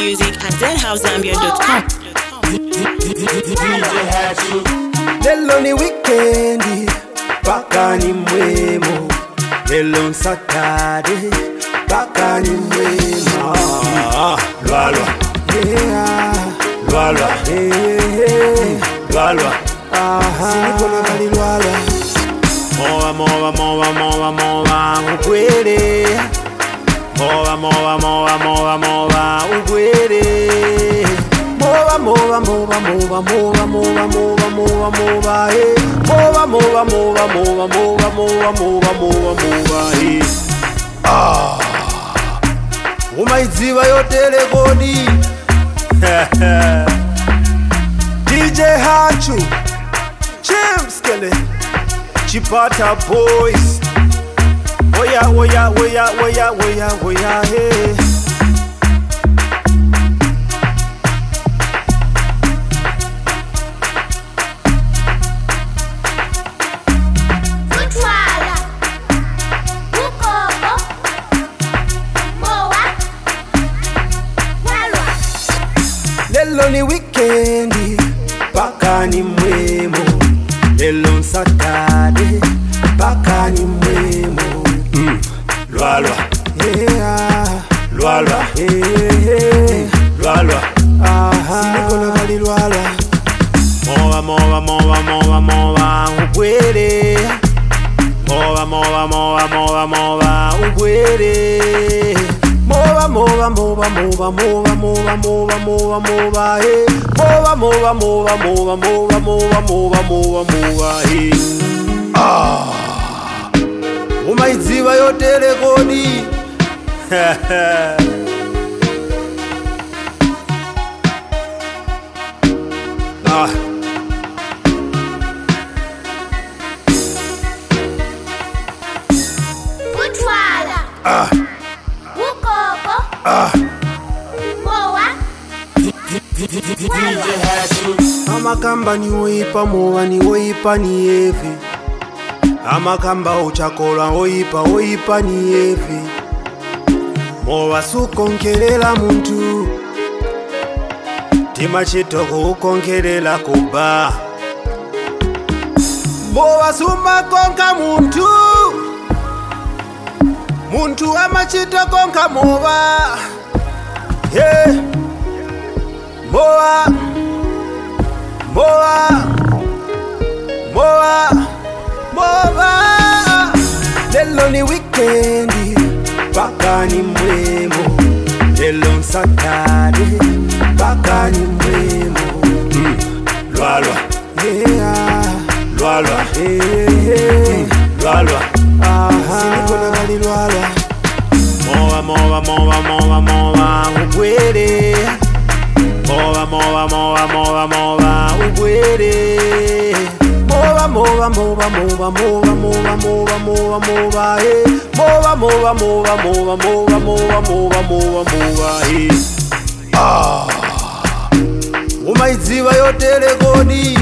music at deadhousezambia.com. Lelo ni weekendi, paka ni mwemo. Lelo ni Saturday, paka ni mwemo. Lwalwa, Yeah, lwalwa, yeah, lwalwa. Sinipo na kali lwalwa. Mowa, mowa, mowa, mowa, mowa, ugwere. Mowa, mowa, mowa, mowa, mowa, ugwere. Mowa, mowa, mowa, mowa, mowa, mowa, mowa, mowa, mowa, eh. Mowa, mowa, mowa, mowa, mowa, mowa, mowa, mowa, mowa, eh. Umaidziwa yote rekodi. DJ Hachu, James Kelly, Chipata Boys. Oya, oya, oya, oya, oya, oya, hey. Kutwala, Ukoko, Mowa, Walwa. Lelo ni weekendi, paka ni mwemo. Lelo ni Saturday, paka ni mwemo. Lwalwa, Yeah, lwalwa, yeah, lwalwa. Sinipo na kali lwalwa. Mowa, mowa, mowa, mowa, mowa, ugwere. Mowa, mowa, mowa, mowa, mowa, ugwere. Mowa, mowa, mowa, mowa, mowa, mowa, mowa, mowa, mowa, eh. Mowa, mowa, mowa, mowa, mowa, mowa, mowa, mowa, mowa, eh. Umaidziwa yote rekodi. Kutwala, Ukoko, Mowa, Walwa. Amakamba ni oipa, mowa ni oipa ni evi. Amakamba uchakola oipa, oipa ni evi. Mowa sukonkelela muntu, tima chitoko ukonkelela kuba. Mowa sumba konka muntu, muntu amachita konka mowa. Yeah. Mowa, mowa, mowa, mowa. Lelo ni weekendi, paka ni mwemo. Lelo ni Saturday, paka ni mwemo. Lwalwa, Yeah, lwalwa, yeah, lwalwa. Sinipo na kali lwalwa. Mowa, mowa, mowa, mowa, mowa, ugwere. Mowa, mowa, mowa, mowa, mowa, ugwere. Mowa, mowa, mowa, mowa, mowa, mowa, mowa, mowa, mowa, eh. Mowa, mowa, mowa, mowa, mowa, mowa, mowa, mowa, mowa, eh. Umaidziwa yote rekodi.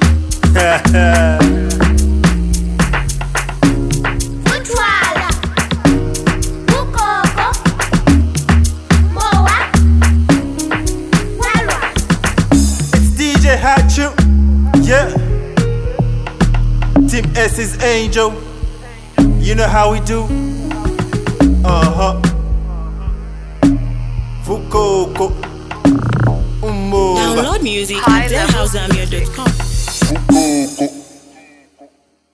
Kutwala, Ukoko, Mowa, Walwa. It's DJ Hachu, yeah. Team S is Angel. You know how we do. Fukoko, Umova. Download music at deadhousezambia.com.